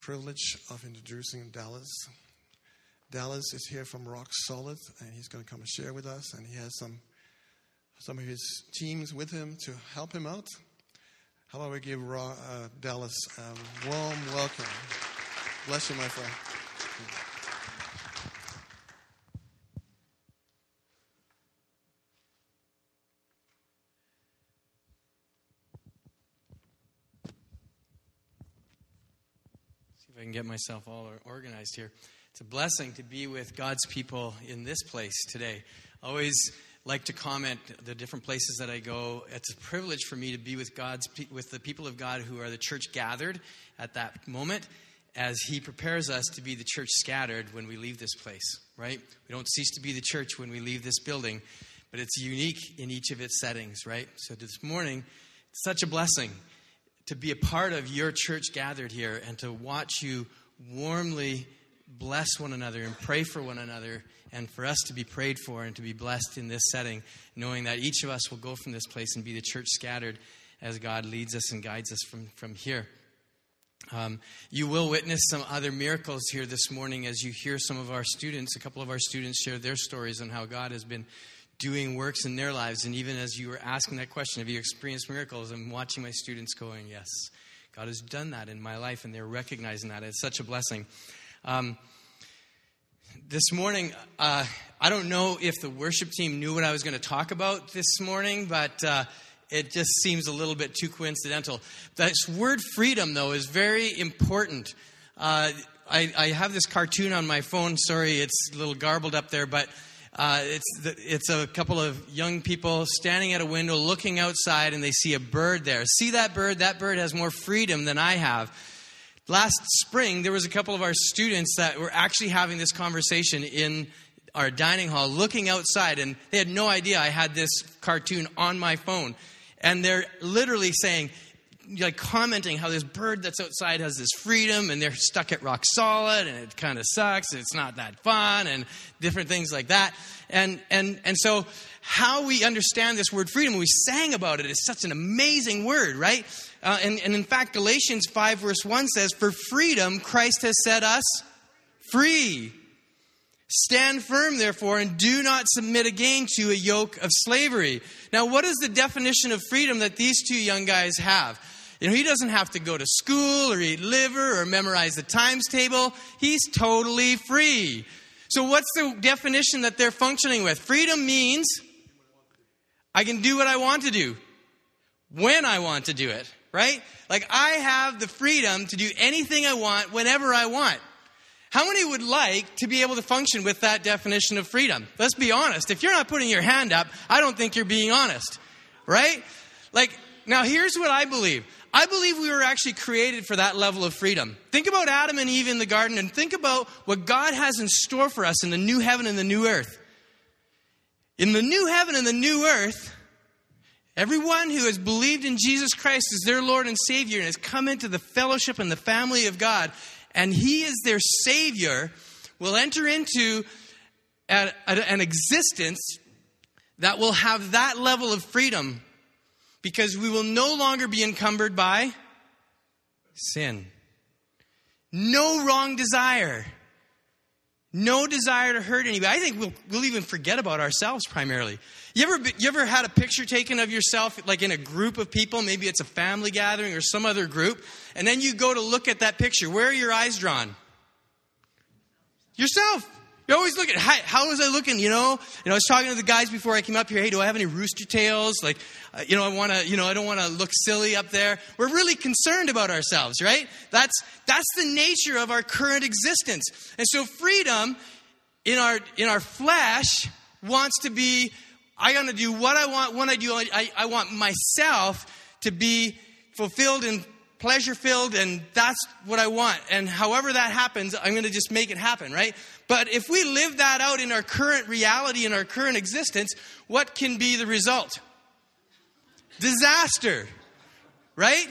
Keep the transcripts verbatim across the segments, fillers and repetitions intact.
privilege of introducing Dallas. Dallas is here from Rock Solid, and he's going to come and share with us, and he has some some of his teams with him to help him out. How about we give Ra, uh, Dallas a warm welcome. Bless you, my friend. See if I can get myself all organized here. It's a blessing to be with God's people in this place today. I always like to comment the different places that I go. It's a privilege for me to be with God's with the people of God who are the church gathered at that moment, as He prepares us to be the church scattered when we leave this place, right? We don't cease to be the church when we leave this building, but it's unique in each of its settings, right? So this morning, it's such a blessing to be a part of your church gathered here and to watch you warmly bless one another and pray for one another, and for us to be prayed for and to be blessed in this setting, knowing that each of us will go from this place and be the church scattered as God leads us and guides us from, from here. Um, you will witness some other miracles here this morning as you hear some of our students, a couple of our students share their stories on how God has been doing works in their lives. And even as you were asking that question, have you experienced miracles? I'm watching my students going, yes, God has done that in my life, and they're recognizing that. It's such a blessing. Um, this morning, uh, I don't know if the worship team knew what I was going to talk about this morning, but uh, it just seems a little bit too coincidental. This word freedom, though, is very important. Uh, I, I have this cartoon on my phone. Sorry, it's a little garbled up there, but uh, it's the, it's a couple of young people standing at a window looking outside, and they see a bird there. See that bird? That bird has more freedom than I have. Last spring, there was a couple of our students that were actually having this conversation in our dining hall, looking outside, and they had no idea I had this cartoon on my phone. And they're literally saying, like commenting how this bird that's outside has this freedom, and they're stuck at Rock Solid, and it kind of sucks, and it's not that fun, and different things like that. And and and so how we understand this word freedom, we sang about it, is such an amazing word, right? Uh, and, and in fact, Galatians five verse one says, for freedom Christ has set us free. Stand firm, therefore, and do not submit again to a yoke of slavery. Now, what is the definition of freedom that these two young guys have? You know, he doesn't have to go to school or eat liver or memorize the times table. He's totally free. So what's the definition that they're functioning with? Freedom means I can do what I want to do when I want to do it, right? Like I have the freedom to do anything I want whenever I want. How many would like to be able to function with that definition of freedom? Let's be honest. If you're not putting your hand up, I don't think you're being honest, right? Like, now here's what I believe. I believe we were actually created for that level of freedom. Think about Adam and Eve in the garden, and think about what God has in store for us in the new heaven and the new earth. In the new heaven and the new earth, everyone who has believed in Jesus Christ as their Lord and Savior and has come into the fellowship and the family of God, and He is their Savior, will enter into a, a, an existence that will have that level of freedom, because we will no longer be encumbered by sin. No wrong desire. No desire to hurt anybody. I think we'll, we'll even forget about ourselves primarily. You ever you ever had a picture taken of yourself like in a group of people? Maybe it's a family gathering or some other group. And then you go to look at that picture. Where are your eyes drawn? Yourself. You always look at, how, how was I looking, you know? You know, I was talking to the guys before I came up here. Hey, do I have any rooster tails? Like, uh, you know, I want to, you know, I don't want to look silly up there. We're really concerned about ourselves, right? That's that's the nature of our current existence. And so freedom in our in our flesh wants to be, I got to do what I want when I do. I, I want myself to be fulfilled and pleasure-filled, and that's what I want. And however that happens, I'm going to just make it happen, right? But if we live that out in our current reality, in our current existence, what can be the result? Disaster, right?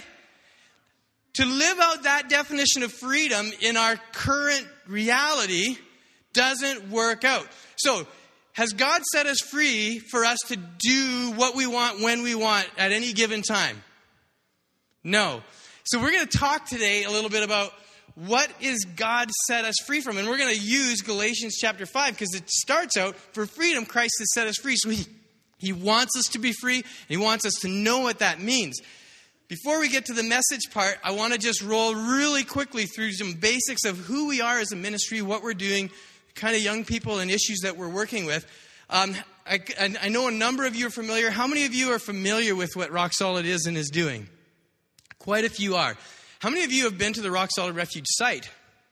To live out that definition of freedom in our current reality doesn't work out. So, has God set us free for us to do what we want when we want at any given time? No. So we're going to talk today a little bit about what is God set us free from? And we're going to use Galatians chapter five because it starts out, for freedom, Christ has set us free. So he, he wants us to be free, and he wants us to know what that means. Before we get to the message part, I want to just roll really quickly through some basics of who we are as a ministry, what we're doing, kind of young people and issues that we're working with. Um, I, I know a number of you are familiar. How many of you are familiar with what Rock Solid is and is doing? Quite a few are. How many of you have been to the Rock Solid Refuge site?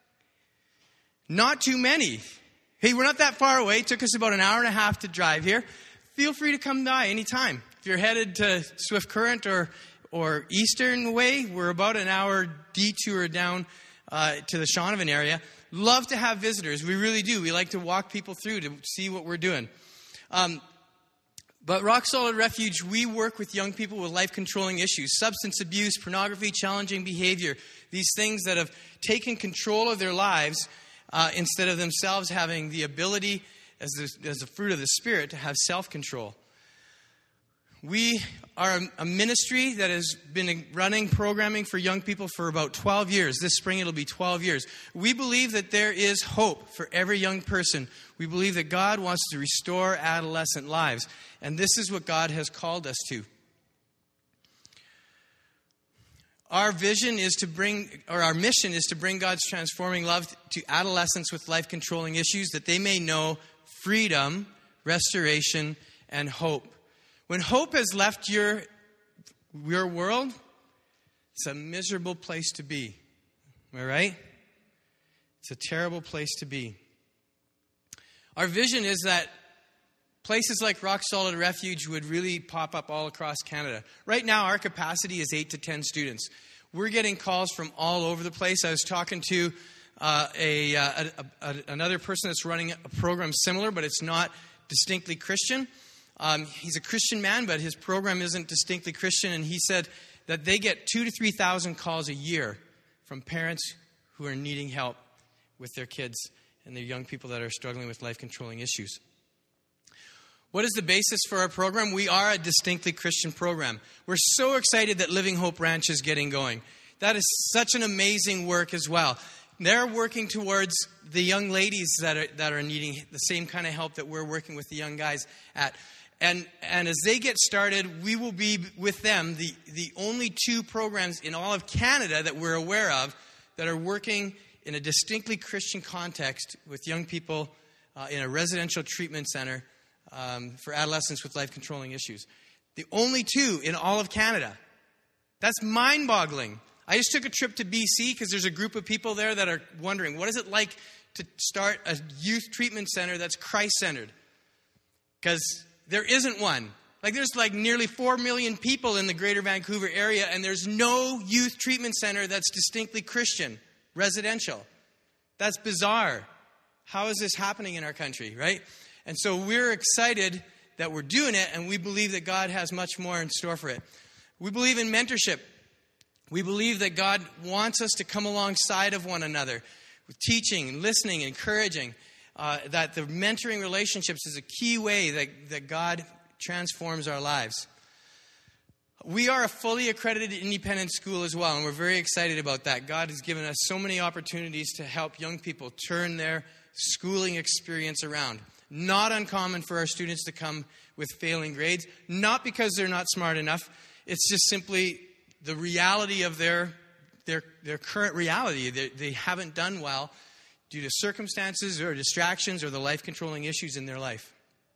Not too many. Hey, we're not that far away. It took us about an hour and a half to drive here. Feel free to come by anytime. If you're headed to Swift Current or, or Eastern Way, we're about an hour detour down uh, to the Shaunavon area. Love to have visitors. We really do. We like to walk people through to see what we're doing. Um, But Rock Solid Refuge, we work with young people with life-controlling issues, substance abuse, pornography, challenging behavior, these things that have taken control of their lives uh, instead of themselves having the ability, as the, as the fruit of the Spirit, to have self-control. We are a ministry that has been running programming for young people for about twelve years. This spring it'll be twelve years. We believe that there is hope for every young person. We believe that God wants to restore adolescent lives. And this is what God has called us to. Our vision is to bring, or our mission is to bring God's transforming love to adolescents with life-controlling issues, that they may know freedom, restoration, and hope. When hope has left your, your world, it's a miserable place to be. Am I right? It's a terrible place to be. Our vision is that places like Rock Solid Refuge would really pop up all across Canada. Right now, our capacity is eight to ten students. We're getting calls from all over the place. I was talking to uh, a, a, a another person that's running a program similar, but it's not distinctly Christian. Um, he's a Christian man, but his program isn't distinctly Christian. And he said that they get two to three thousand calls a year from parents who are needing help with their kids and their young people that are struggling with life-controlling issues. What is the basis for our program? We are a distinctly Christian program. We're so excited that Living Hope Ranch is getting going. That is such an amazing work as well. They're working towards the young ladies that are that are needing the same kind of help that we're working with the young guys at. And and as they get started, we will be with them, the, the only two programs in all of Canada that we're aware of that are working in a distinctly Christian context with young people uh, in a residential treatment center um, for adolescents with life-controlling issues. The only two in all of Canada. That's mind-boggling. I just took a trip to B C because there's a group of people there that are wondering, what is it like to start a youth treatment center that's Christ-centered? Because there isn't one. Like there's like nearly four million people in the greater Vancouver area, and there's no youth treatment center that's distinctly Christian, residential. That's bizarre. How is this happening in our country, right? And so we're excited that we're doing it, and we believe that God has much more in store for it. We believe in mentorship. We believe that God wants us to come alongside of one another with teaching, listening, encouraging. Uh, that the mentoring relationships is a key way that, that God transforms our lives. We are a fully accredited independent school as well, and we're very excited about that. God has given us so many opportunities to help young people turn their schooling experience around. Not uncommon for our students to come with failing grades, not because they're not smart enough. It's just simply the reality of their their, their current reality. They, they haven't done well due to circumstances or distractions or the life-controlling issues in their life.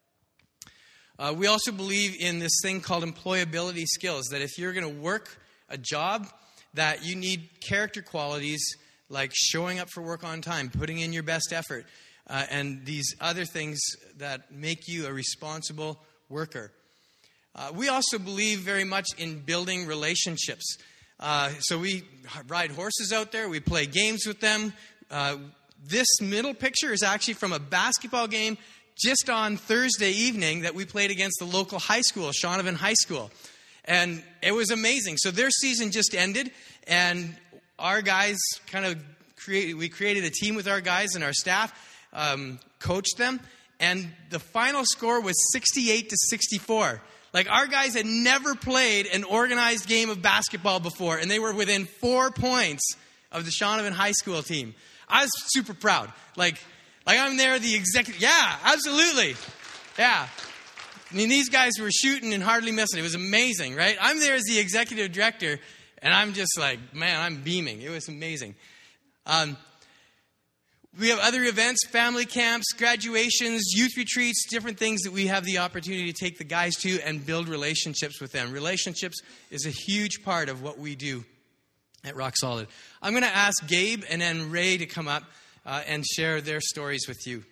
Uh, we also believe in this thing called employability skills, that if you're going to work a job, that you need character qualities like showing up for work on time, putting in your best effort, uh, and these other things that make you a responsible worker. Uh, we also believe very much in building relationships. Uh, so we ride horses out there, we play games with them. Uh, This middle picture is actually from a basketball game just on Thursday evening that we played against the local high school, Shaunavon High School. And it was amazing. So their season just ended, and our guys kind of created, we created a team with our guys and our staff, um, coached them, and the final score was sixty-eight to sixty-four. Like, our guys had never played an organized game of basketball before, and they were within four points of the Shaunavon High School team. I was super proud. Like, like I'm there, the executive. Yeah, absolutely. Yeah. I mean, these guys were shooting and hardly missing. It was amazing, right? I'm there as the executive director, and I'm just like, man, I'm beaming. It was amazing. Um, we have other events, family camps, graduations, youth retreats, different things that we have the opportunity to take the guys to and build relationships with them. Relationships is a huge part of what we do at Rock Solid. I'm going to ask Gabe and then Ray to come up uh, and share their stories with you.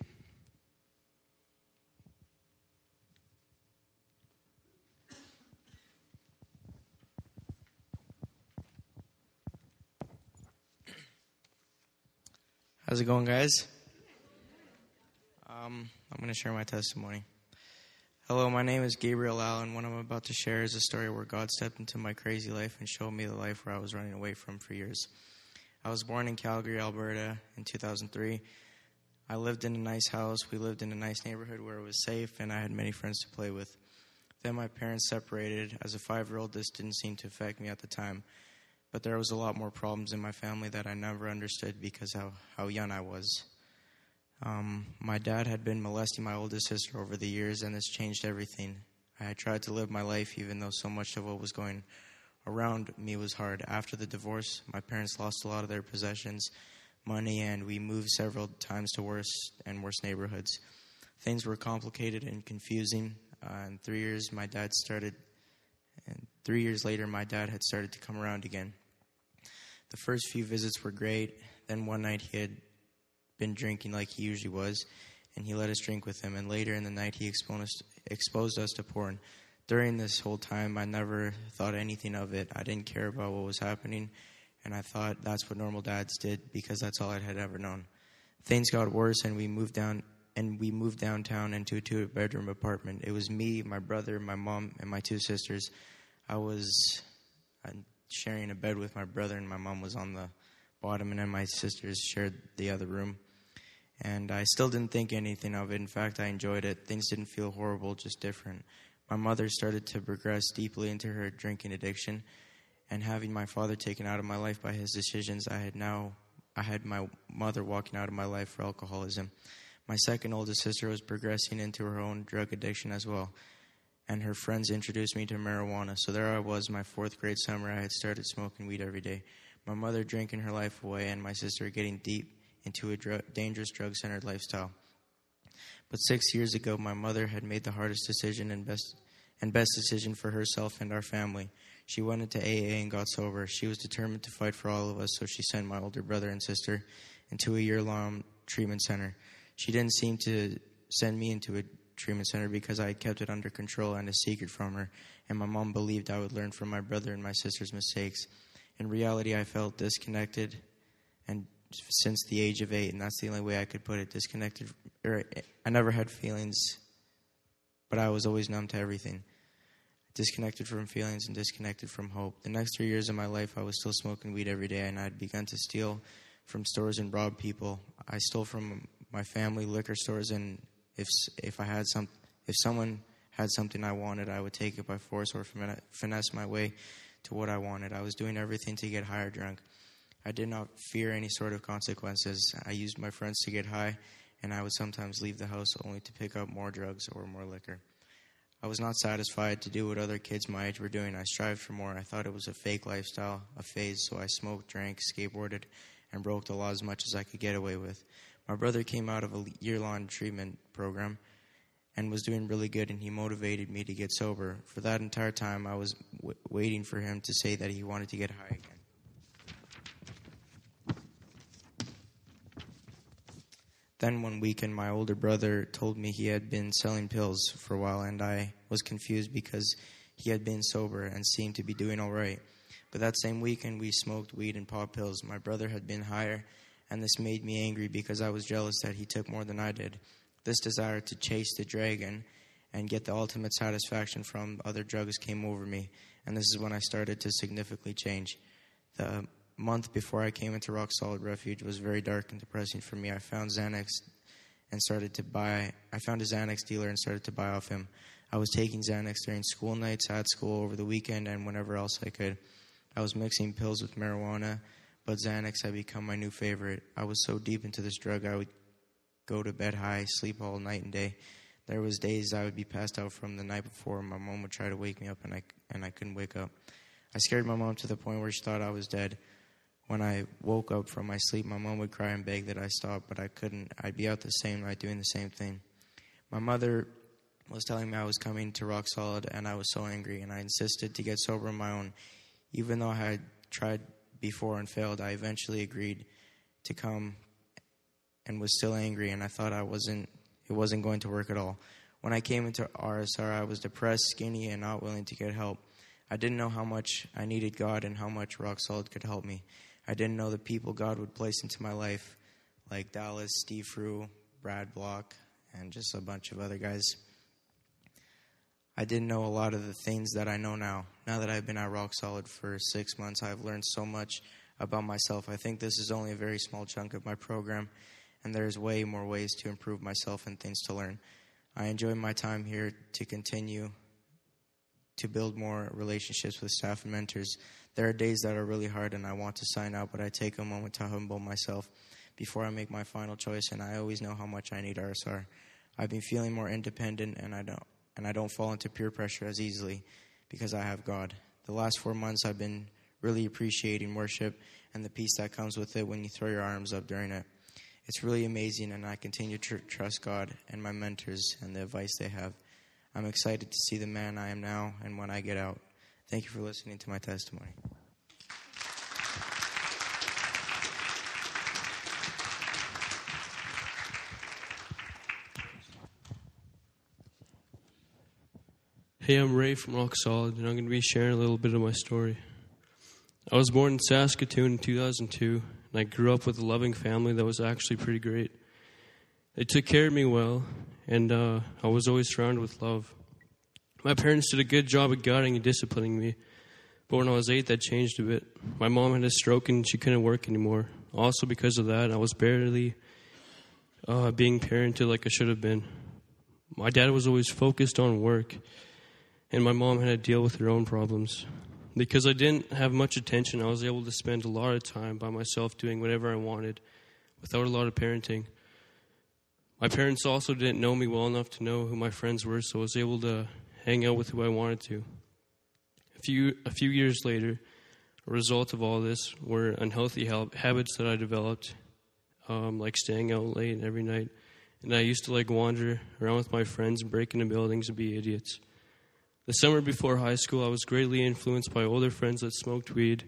How's it going, guys? Um, I'm going to share my testimony. Hello, my name is Gabriel Allen. What I'm about to share is a story where God stepped into my crazy life and showed me the life where I was running away from for years. I was born in Calgary, Alberta in two thousand three. I lived in a nice house. We lived in a nice neighborhood where it was safe, and I had many friends to play with. Then my parents separated. As a five-year-old, this didn't seem to affect me at the time. But there was a lot more problems in my family that I never understood because how, how young I was. Um, my dad had been molesting my oldest sister over the years, and this changed everything. I had tried to live my life even though so much of what was going around me was hard. After the divorce, my parents lost a lot of their possessions, money, and we moved several times to worse and worse neighborhoods. Things were complicated and confusing. Uh, in three years, my dad started, and three years later, my dad had started to come around again. The first few visits were great. Then one night he had been drinking like he usually was, and he let us drink with him. And later in the night he exposed, exposed us to porn. During this whole time, I never thought anything of it. I didn't care about what was happening, and I thought that's what normal dads did because that's all I had ever known. Things got worse, and we moved down, and we moved downtown into a two-bedroom apartment. It was me, my brother, my mom, and my two sisters. I was sharing a bed with my brother, and my mom was on the bottom, and then my sisters shared the other room. And I still didn't think anything of it. In fact, I enjoyed it. Things didn't feel horrible, just different. My mother started to progress deeply into her drinking addiction, and having my father taken out of my life by his decisions, I had now I had my mother walking out of my life for alcoholism. My second oldest sister was progressing into her own drug addiction as well, and her friends introduced me to marijuana. So there I was, my fourth grade summer. I had started smoking weed every day. My mother drinking her life away, and my sister getting deep into a dr- dangerous drug-centered lifestyle. But six years ago, my mother had made the hardest decision and best and best decision for herself and our family. She went into A A and got sober. She was determined to fight for all of us, so she sent my older brother and sister into a year-long treatment center. She didn't seem to send me into a treatment center because I had kept it under control and a secret from her, and my mom believed I would learn from my brother and my sister's mistakes. In reality, I felt disconnected, and since the age of eight, and that's the only way I could put it, disconnected. Or I never had feelings, but I was always numb to everything. Disconnected from feelings and disconnected from hope. The next three years of my life, I was still smoking weed every day, and I had begun to steal from stores and rob people. I stole from my family, liquor stores, and if if I had some, if someone had something I wanted, I would take it by force or finesse my way to what I wanted. I was doing everything to get high or drunk. I did not fear any sort of consequences. I used my friends to get high, and I would sometimes leave the house only to pick up more drugs or more liquor. I was not satisfied to do what other kids my age were doing. I strived for more. I thought it was a fake lifestyle, a phase, so I smoked, drank, skateboarded, and broke the law as much as I could get away with. My brother came out of a year-long treatment program and was doing really good, and he motivated me to get sober. For that entire time, I was w- waiting for him to say that he wanted to get high again. Then one weekend, my older brother told me he had been selling pills for a while, and I was confused because he had been sober and seemed to be doing all right. But that same weekend, we smoked weed and popped pills. My brother had been higher, and this made me angry because I was jealous that he took more than I did. This desire to chase the dragon and get the ultimate satisfaction from other drugs came over me, and this is when I started to significantly change. The month before I came into Rock Solid Refuge was very dark and depressing for me. I found Xanax and started to buy, I found a Xanax dealer and started to buy off him. I was taking Xanax during school nights, at school, over the weekend, and whenever else I could. I was mixing pills with marijuana. but Xanax had become my new favorite. I was so deep into this drug, I would go to bed high, sleep all night and day. There was days I would be passed out from the night before. My mom would try to wake me up, and I, and I couldn't wake up. I scared my mom to the point where she thought I was dead. When I woke up from my sleep, my mom would cry and beg that I stop, but I couldn't. I'd be out the same night doing the same thing. My mother was telling me I was coming to Rock Solid, and I was so angry, and I insisted to get sober on my own. Even though I had tried before and failed, I eventually agreed to come and was still angry, and I thought I wasn't it wasn't going to work at all. When I came into R S R, I was depressed, skinny, and not willing to get help. I didn't know how much I needed God and how much Rock Solid could help me. I didn't know the people God would place into my life, like Dallas, Steve Frew, Brad Block, and just a bunch of other guys. I didn't know a lot of the things that I know now. Now that I've been at Rock Solid for six months, I've learned so much about myself. I think this is only a very small chunk of my program, and there's way more ways to improve myself and things to learn. I enjoy my time here to continue to build more relationships with staff and mentors. There are days that are really hard and I want to sign out, but I take a moment to humble myself before I make my final choice, and I always know how much I need R S R. I've been feeling more independent, and I don't and I don't fall into peer pressure as easily because I have God. The last four months I've been really appreciating worship and the peace that comes with it when you throw your arms up during it. It's really amazing, and I continue to tr- trust God and my mentors and the advice they have. I'm excited to see the man I am now and when I get out. Thank you for listening to my testimony. Hey, I'm Ray from Rock Solid, and I'm going to be sharing a little bit of my story. I was born in Saskatoon in two thousand two, and I grew up with a loving family that was actually pretty great. They took care of me well, and uh, I was always surrounded with love. My parents did a good job of guiding and disciplining me, but when I was eight, that changed a bit. My mom had a stroke, and she couldn't work anymore. Also, because of that, I was barely uh, being parented like I should have been. My dad was always focused on work, and my mom had to deal with her own problems. Because I didn't have much attention, I was able to spend a lot of time by myself doing whatever I wanted without a lot of parenting. My parents also didn't know me well enough to know who my friends were, so I was able to hang out with who I wanted to. A few a few years later, a result of all this were unhealthy habits that I developed, um, like staying out late every night. And I used to like wander around with my friends and break into buildings and be idiots. The summer before high school, I was greatly influenced by older friends that smoked weed.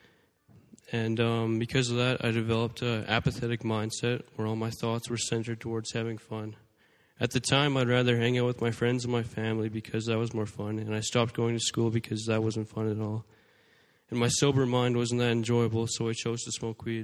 And um, because of that, I developed an apathetic mindset where all my thoughts were centered towards having fun. At the time, I'd rather hang out with my friends and my family because that was more fun. And I stopped going to school because that wasn't fun at all. And my sober mind wasn't that enjoyable, so I chose to smoke weed.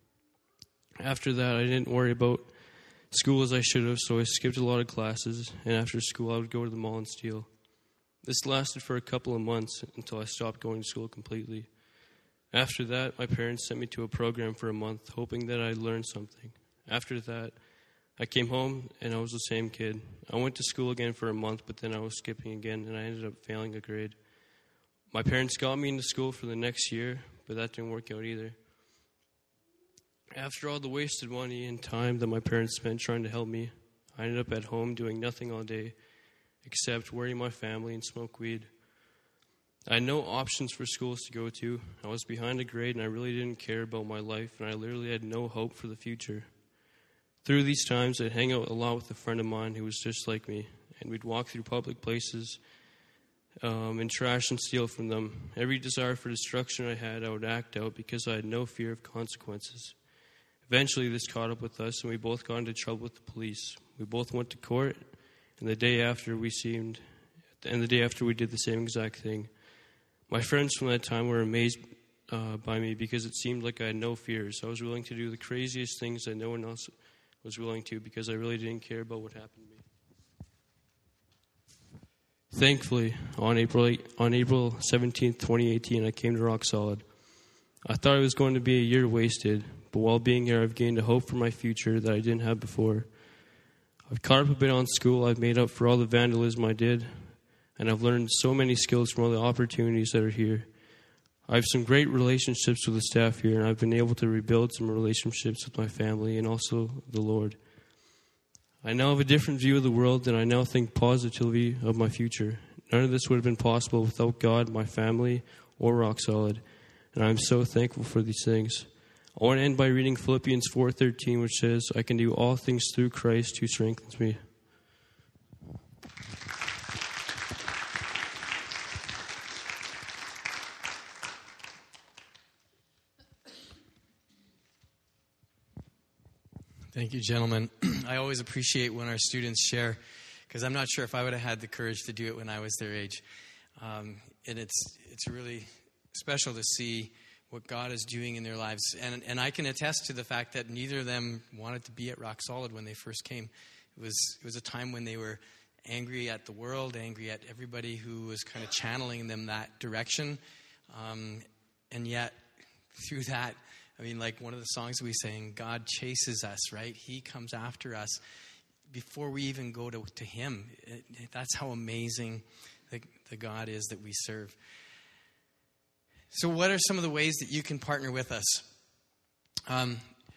After that, I didn't worry about school as I should have, so I skipped a lot of classes. And after school, I would go to the mall and steal. This lasted for a couple of months until I stopped going to school completely. After that, my parents sent me to a program for a month, hoping that I'd learn something. After that, I came home, and I was the same kid. I went to school again for a month, but then I was skipping again, and I ended up failing a grade. My parents got me into school for the next year, but that didn't work out either. After all the wasted money and time that my parents spent trying to help me, I ended up at home doing nothing all day, except worry my family and smoke weed. I had no options for schools to go to. I was behind a grade, and I really didn't care about my life, and I literally had no hope for the future. Through these times, I'd hang out a lot with a friend of mine who was just like me, and we'd walk through public places um, and trash and steal from them. Every desire for destruction I had, I would act out because I had no fear of consequences. Eventually, this caught up with us, and we both got into trouble with the police. We both went to court, and the day after we seemed, and the day after we did the same exact thing. My friends from that time were amazed uh, by me because it seemed like I had no fears. I was willing to do the craziest things that no one else was willing to because I really didn't care about what happened to me. Thankfully, on April on April seventeenth, twenty eighteen, I came to Rock Solid. I thought it was going to be a year wasted, but while being here, I've gained a hope for my future that I didn't have before. I've caught up a bit on school. I've made up for all the vandalism I did, and I've learned so many skills from all the opportunities that are here. I have some great relationships with the staff here, and I've been able to rebuild some relationships with my family and also the Lord. I now have a different view of the world, and I now think positively of my future. None of this would have been possible without God, my family, or Rock Solid, and I'm so thankful for these things. I want to end by reading Philippians four thirteen, which says, I can do all things through Christ who strengthens me. Thank you, gentlemen. I always appreciate when our students share, because I'm not sure if I would have had the courage to do it when I was their age. Um, and it's it's really special to see what God is doing in their lives. And and I can attest to the fact that neither of them wanted to be at Rock Solid when they first came. It was it was a time when they were angry at the world, angry at everybody who was kind of channeling them that direction. Um, and yet, through that, I mean, like one of the songs we sang, God chases us, right? He comes after us before we even go to, to him. It, it, that's how amazing the, the God is that we serve. So what are some of the ways that you can partner with us? Um,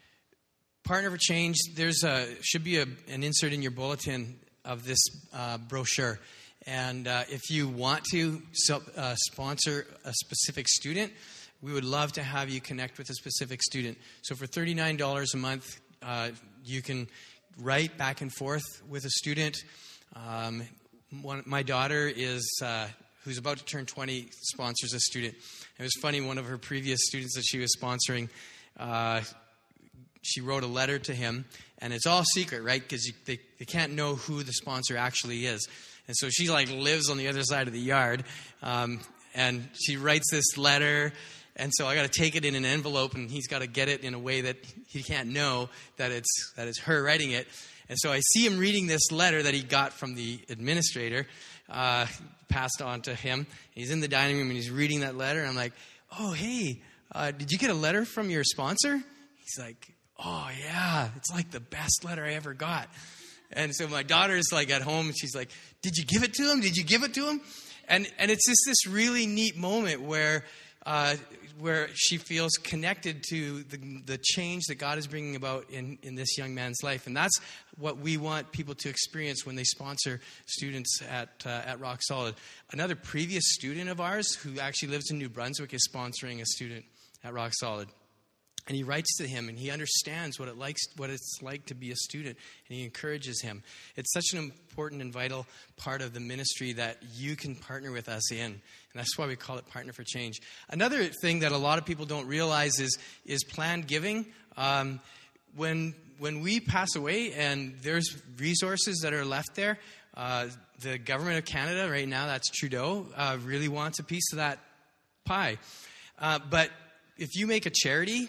Partner for Change, there's a should be a, an insert in your bulletin of this uh, brochure. And uh, if you want to so, uh, sponsor a specific student, we would love to have you connect with a specific student. So for thirty-nine dollars a month, uh, you can write back and forth with a student. Um, one, my daughter is, uh, who's about to turn twenty, sponsors a student. It was funny, one of her previous students that she was sponsoring, uh, she wrote a letter to him, and it's all secret, right? Because they, they can't know who the sponsor actually is. And so she like lives on the other side of the yard, um, and she writes this letter. And so I got to take it in an envelope, and he's got to get it in a way that he can't know that it's that it's her writing it. And so I see him reading this letter that he got from the administrator, uh, passed on to him. He's in the dining room, and he's reading that letter. And I'm like, oh, hey, uh, did you get a letter from your sponsor? He's like, oh, yeah, it's like the best letter I ever got. And so my daughter's like at home, and she's like, did you give it to him? Did you give it to him? And, and it's just this really neat moment where... Uh, where she feels connected to the, the change that God is bringing about in, in this young man's life. And that's what we want people to experience when they sponsor students at uh, at Rock Solid. Another previous student of ours who actually lives in New Brunswick is sponsoring a student at Rock Solid. And he writes to him, and he understands what it likes, what it's like to be a student, and he encourages him. It's such an important and vital part of the ministry that you can partner with us in, and that's why we call it Partner for Change. Another thing that a lot of people don't realize is is planned giving. Um, when when we pass away, and there's resources that are left there, uh, the government of Canada right now, that's Trudeau, uh, really wants a piece of that pie. Uh, but if you make a charity.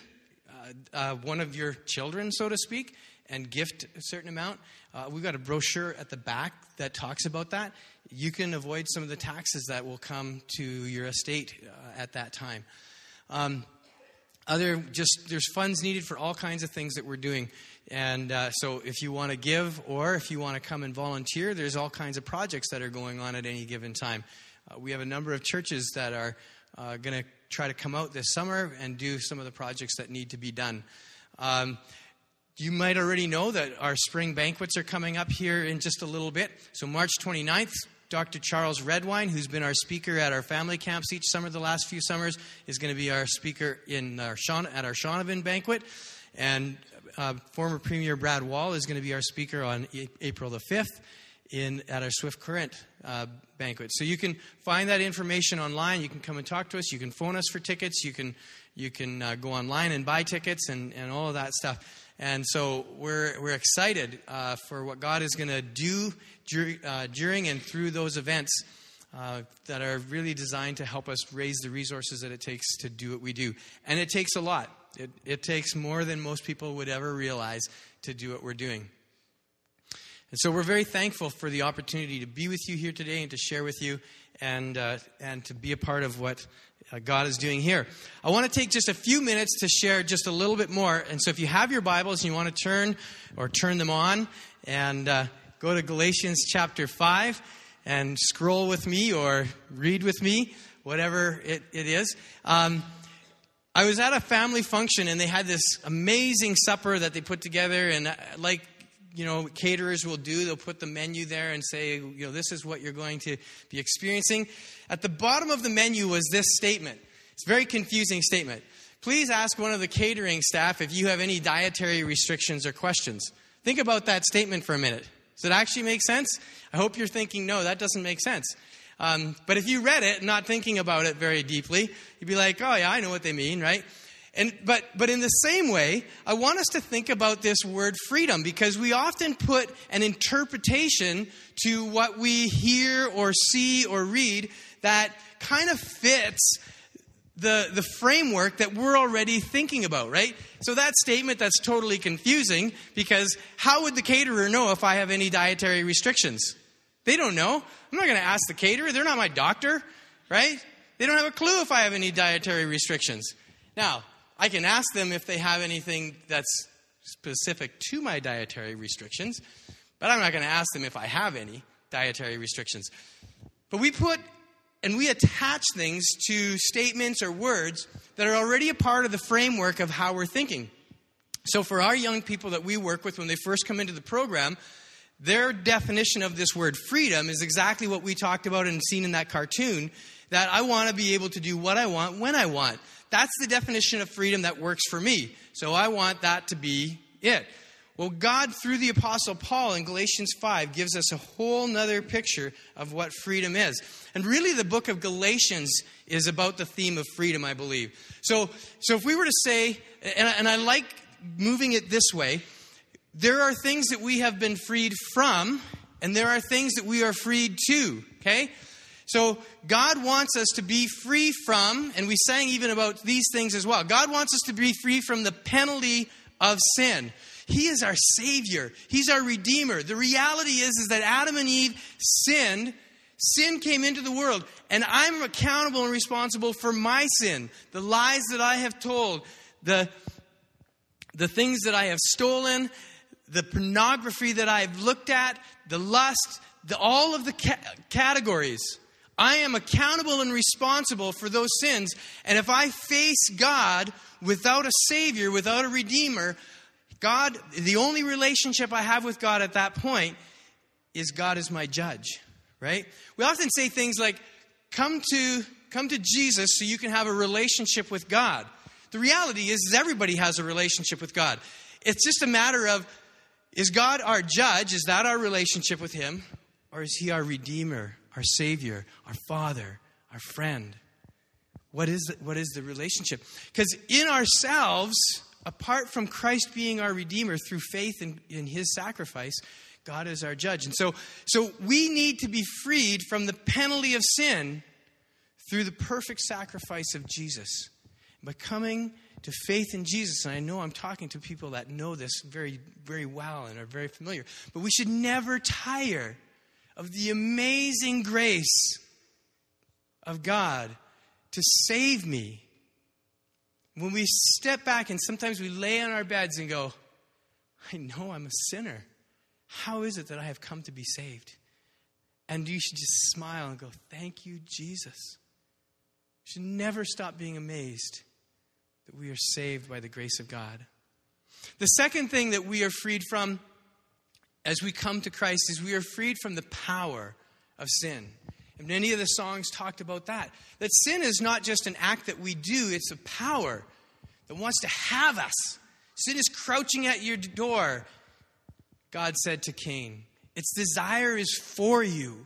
Uh, one of your children, so to speak, and gift a certain amount. Uh, we've got a brochure at the back that talks about that. You can avoid some of the taxes that will come to your estate uh, at that time. Um, other, just there's funds needed for all kinds of things that we're doing. And uh, so if you want to give or if you want to come and volunteer, there's all kinds of projects that are going on at any given time. Uh, we have a number of churches that are uh, going to try to come out this summer and do some of the projects that need to be done. Um, you might already know that our spring banquets are coming up here in just a little bit. So March twenty-ninth, Doctor Charles Redwine, who's been our speaker at our family camps each summer the last few summers, is going to be our speaker in our Shaun- at our Shaunavon banquet. And uh, former Premier Brad Wall is going to be our speaker on a- April the fifth. In at our Swift Current uh, banquet. So you can find that information online. You can come and talk to us. You can phone us for tickets. You can you can uh, go online and buy tickets and, and all of that stuff. And so we're we're excited uh, for what God is going to do dur- uh, during and through those events uh, that are really designed to help us raise the resources that it takes to do what we do. And it takes a lot. It, it takes more than most people would ever realize to do what we're doing. And so we're very thankful for the opportunity to be with you here today and to share with you and uh, and to be a part of what uh, God is doing here. I want to take just a few minutes to share just a little bit more. And so if you have your Bibles and you want to turn or turn them on and uh, go to Galatians chapter five and scroll with me or read with me whatever it, it is. Um, I was at a family function, and they had this amazing supper that they put together, and like, you know, caterers will do, they'll put the menu there and say, you know, this is what you're going to be experiencing. At the bottom of the menu was this statement. It's a very confusing statement. Please ask one of the catering staff if you have any dietary restrictions or questions. Think about that statement for a minute. Does it actually make sense? I hope you're thinking, no, that doesn't make sense. Um, but if you read it, not thinking about it very deeply, you'd be like, oh yeah, I know what they mean, right? And but but in the same way, I want us to think about this word freedom, because we often put an interpretation to what we hear or see or read that kind of fits the the framework that we're already thinking about, right? So that statement, that's totally confusing, because how would the caterer know if I have any dietary restrictions? They don't know. I'm not going to ask the caterer. They're not my doctor, right? They don't have a clue if I have any dietary restrictions. Now, I can ask them if they have anything that's specific to my dietary restrictions, but I'm not going to ask them if I have any dietary restrictions. But we put and we attach things to statements or words that are already a part of the framework of how we're thinking. So for our young people that we work with when they first come into the program, their definition of this word freedom is exactly what we talked about and seen in that cartoon, that I want to be able to do what I want when I want. That's the definition of freedom that works for me. So I want that to be it. Well, God, through the Apostle Paul in Galatians five, gives us a whole nother picture of what freedom is. And really, the book of Galatians is about the theme of freedom, I believe. So, so if we were to say, and I, and I like moving it this way, there are things that we have been freed from, and there are things that we are freed to, okay? So God wants us to be free from, and we sang even about these things as well. God wants us to be free from the penalty of sin. He is our Savior. He's our Redeemer. The reality is, is that Adam and Eve sinned. Sin came into the world, and I'm accountable and responsible for my sin. The lies that I have told, the, the things that I have stolen, the pornography that I've looked at, the lust, the, all of the ca- categories. I am accountable and responsible for those sins. And if I face God without a Savior, without a Redeemer, God, the only relationship I have with God at that point is God is my judge, right? We often say things like, come to, come to Jesus so you can have a relationship with God. The reality is, is everybody has a relationship with God. It's just a matter of, is God our judge? Is that our relationship with Him? Or is He our Redeemer, our Savior, our Father, our friend? What is the, what is the relationship? Because in ourselves, apart from Christ being our Redeemer through faith in, in His sacrifice, God is our judge. And so, so we need to be freed from the penalty of sin through the perfect sacrifice of Jesus. By coming to faith in Jesus, and I know I'm talking to people that know this very, very well and are very familiar, but we should never tire of the amazing grace of God to save me. When we step back and sometimes we lay on our beds and go, I know I'm a sinner. How is it that I have come to be saved? And you should just smile and go, thank you, Jesus. You should never stop being amazed that we are saved by the grace of God. The second thing that we are freed from as we come to Christ is we are freed from the power of sin. And many of the songs talked about that. That sin is not just an act that we do, it's a power that wants to have us. Sin is crouching at your door, God said to Cain. Its desire is for you.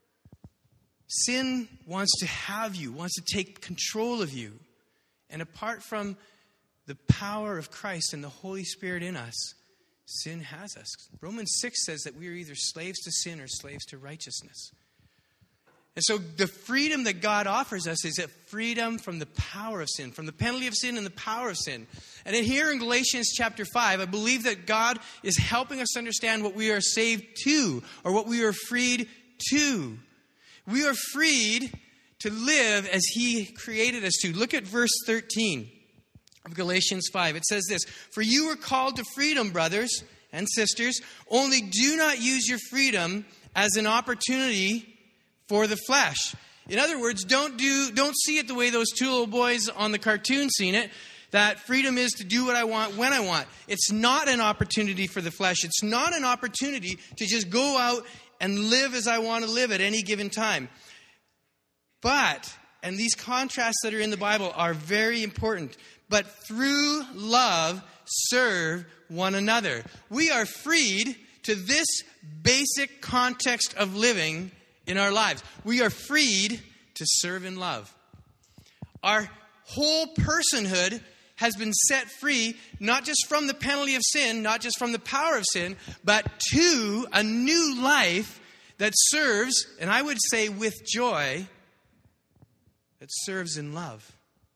Sin wants to have you, wants to take control of you. And apart from the power of Christ and the Holy Spirit in us, sin has us. Romans six says that we are either slaves to sin or slaves to righteousness. And so the freedom that God offers us is a freedom from the power of sin, from the penalty of sin and the power of sin. And in here in Galatians chapter five, I believe that God is helping us understand what we are saved to, or what we are freed to. We are freed to live as He created us to. Look at verse thirteen of Galatians five. It says this, for you were called to freedom, brothers and sisters, only do not use your freedom as an opportunity for the flesh. In other words, don't do, don't see it the way those two little boys on the cartoon seen it, that freedom is to do what I want when I want. It's not an opportunity for the flesh. It's not an opportunity to just go out and live as I want to live at any given time. But, and these contrasts that are in the Bible are very important, but through love, serve one another. We are freed to this basic context of living in our lives. We are freed to serve in love. Our whole personhood has been set free, not just from the penalty of sin, not just from the power of sin, but to a new life that serves, and I would say with joy, that serves in love.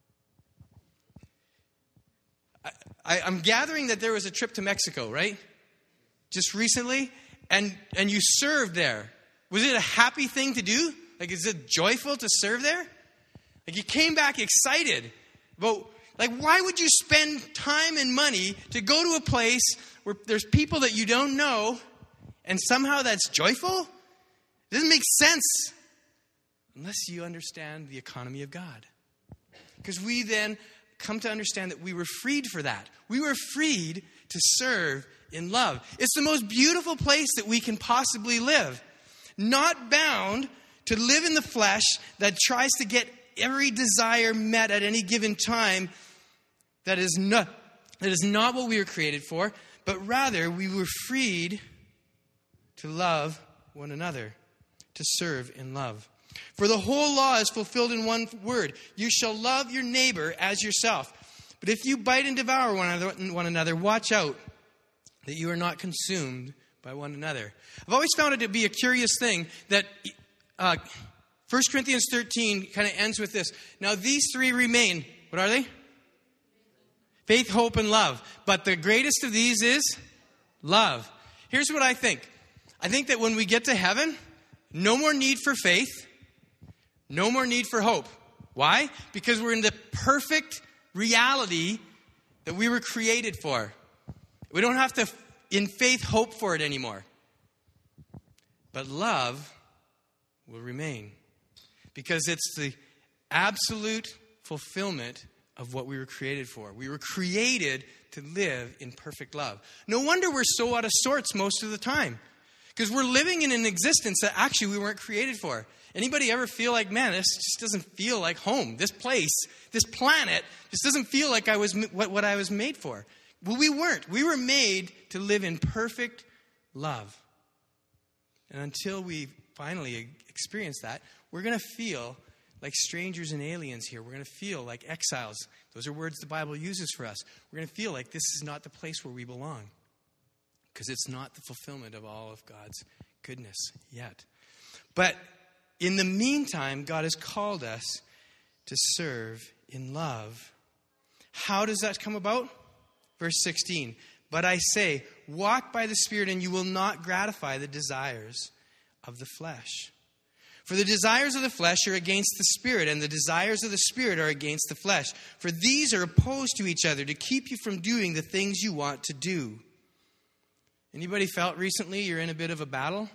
I, I, I'm gathering that there was a trip to Mexico, right? Just recently, and, and you served there. Was it a happy thing to do? Like, is it joyful to serve there? Like, you came back excited. But, like, why would you spend time and money to go to a place where there's people that you don't know and somehow that's joyful? It doesn't make sense unless you understand the economy of God. Because we then come to understand that we were freed for that. We were freed to serve in love. It's the most beautiful place that we can possibly live. Not bound to live in the flesh that tries to get every desire met at any given time. That is not, that is not what we were created for. But rather, we were freed to love one another, to serve in love. For the whole law is fulfilled in one word. You shall love your neighbor as yourself. But if you bite and devour one another, one another, watch out that you are not consumed by one another. I've always found it to be a curious thing that uh, First Corinthians thirteen kind of ends with this. Now these three remain. What are they? Faith, hope, and love. But the greatest of these is love. Here's what I think. I think that when we get to heaven, no more need for faith, no more need for hope. Why? Because we're in the perfect reality that we were created for. We don't have to, in faith, hope for it anymore. But love will remain. Because it's the absolute fulfillment of what we were created for. We were created to live in perfect love. No wonder we're so out of sorts most of the time. Because we're living in an existence that actually we weren't created for. Anybody ever feel like, man, this just doesn't feel like home. This place, this planet, just doesn't feel like I was what, what I was made for. Well, we weren't. We were made to live in perfect love. And until we finally experience that, we're going to feel like strangers and aliens here. We're going to feel like exiles. Those are words the Bible uses for us. We're going to feel like this is not the place where we belong. Because it's not the fulfillment of all of God's goodness yet. But in the meantime, God has called us to serve in love. How does that come about? Verse sixteen. But I say, walk by the Spirit, and you will not gratify the desires of the flesh. For the desires of the flesh are against the Spirit, and the desires of the Spirit are against the flesh. For these are opposed to each other to keep you from doing the things you want to do. Anybody felt recently you're in a bit of a battle?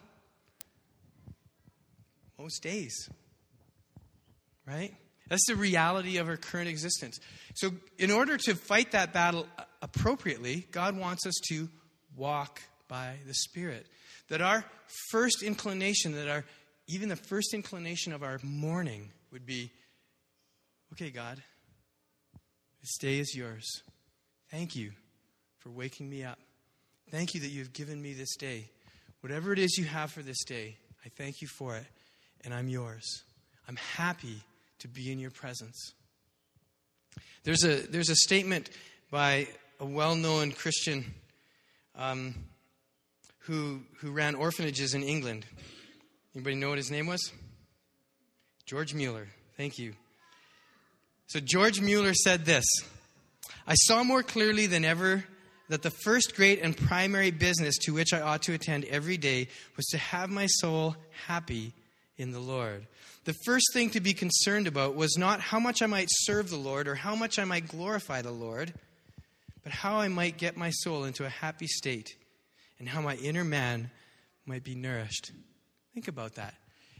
Most days. Right? That's the reality of our current existence. So in order to fight that battle appropriately, God wants us to walk by the Spirit. That our first inclination, that our even the first inclination of our morning would be, okay, God, this day is yours. Thank you for waking me up. Thank you that you've given me this day. Whatever it is you have for this day, I thank you for it, and I'm yours. I'm happy to be in your presence. There's a there's a statement by a well-known Christian um, who who ran orphanages in England. Anybody know what his name was? George Mueller. Thank you. So George Mueller said this: I saw more clearly than ever that the first great and primary business to which I ought to attend every day was to have my soul happy in the Lord. The first thing to be concerned about was not how much I might serve the Lord or how much I might glorify the Lord, but how I might get my soul into a happy state and how my inner man might be nourished. Think about that.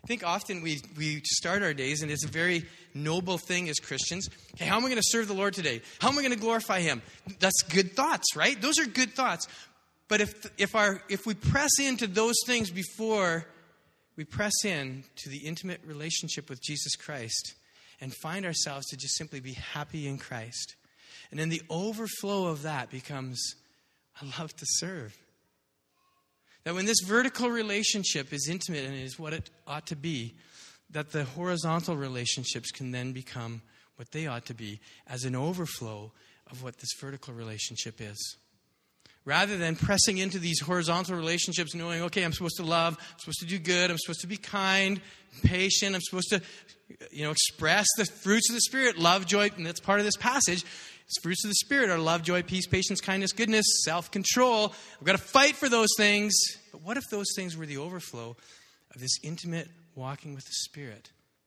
I think often we, we start our days, and it's a very noble thing as Christians. Okay, how am I going to serve the Lord today? How am I going to glorify Him? That's good thoughts, right? Those are good thoughts. But if if our if we press into those things before we press in to the intimate relationship with Jesus Christ and find ourselves to just simply be happy in Christ, and then the overflow of that becomes, I love to serve. That when this vertical relationship is intimate and is what it ought to be, that the horizontal relationships can then become what they ought to be as an overflow of what this vertical relationship is. Rather than pressing into these horizontal relationships knowing, okay, I'm supposed to love, I'm supposed to do good, I'm supposed to be kind, patient, I'm supposed to, you know, express the fruits of the Spirit, love, joy, and that's part of this passage. The fruits of the Spirit are love, joy, peace, patience, kindness, goodness, self-control. I've got to fight for those things. But what if those things were the overflow of this intimate walking with the Spirit?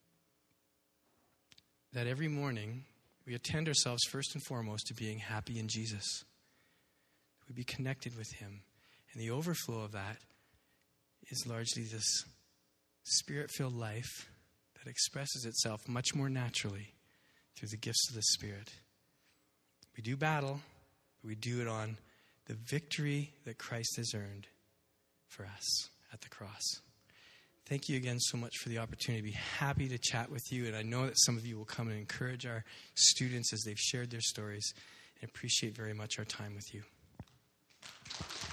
That every morning we attend ourselves first and foremost to being happy in Jesus. We be connected with Him. And the overflow of that is largely this Spirit-filled life that expresses itself much more naturally through the gifts of the Spirit. We do battle, but we do it on the victory that Christ has earned for us at the cross. Thank you again so much for the opportunity. I'd be happy to chat with you, and I know that some of you will come and encourage our students as they've shared their stories, and appreciate very much our time with you.